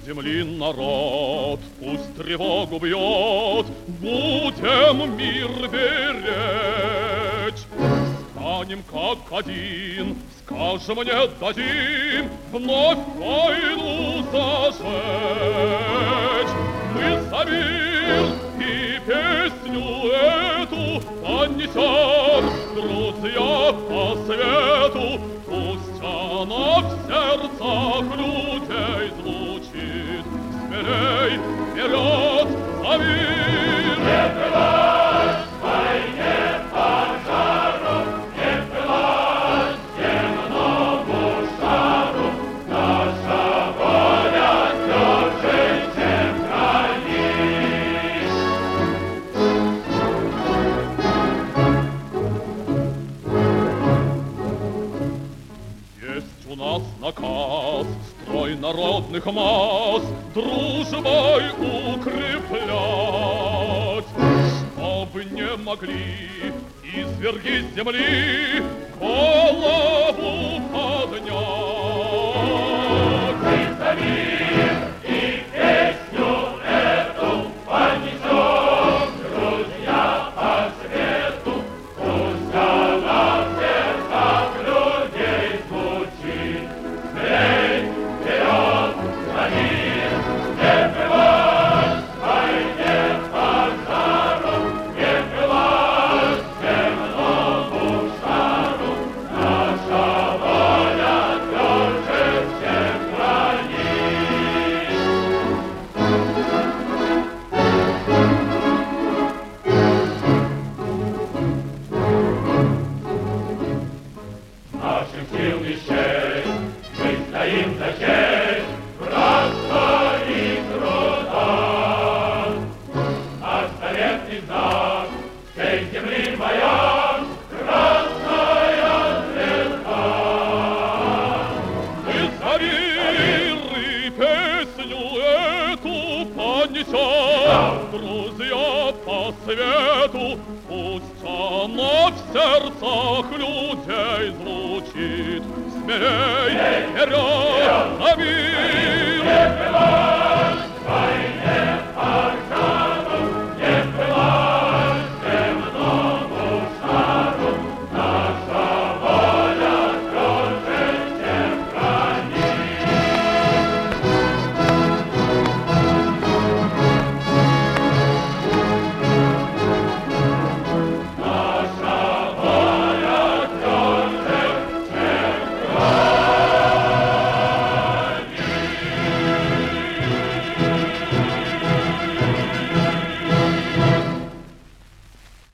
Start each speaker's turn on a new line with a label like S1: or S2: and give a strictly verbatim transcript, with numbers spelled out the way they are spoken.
S1: земли народ, пусть тревогу бьет, будем мир беречь. Станем как один, скажем, не дадим вновь войну зажечь. Мы за мир и песню эту понесем, друзья, по свету. Пусть она в сердцах людей звучит. Смелей вперед за мир! Не пылать в войне пожару, не пылать земному шару. Наша воля тверже, чем гранит. Есть у нас наказ строй народных масс дружбой укреплять, чтобы не могли изверги земли голову поднять. Мы за мир и песню эту понесем, друзья, по свету. Пусть она в сердцах людей звучит. Смелей вперед за мир! Не пылать в войне пожару, не пылать земному шару. Наша воля тверже, чем гранит. Нашим сил не счесть, мы стоим за честь братства и труда. Наш заветный знак всей земли маяк, красная звезда. Мы за мир и песню эту понесем, друзья, по свету. Пусть она в сердцах людей звучит. Смелей вперед за мир!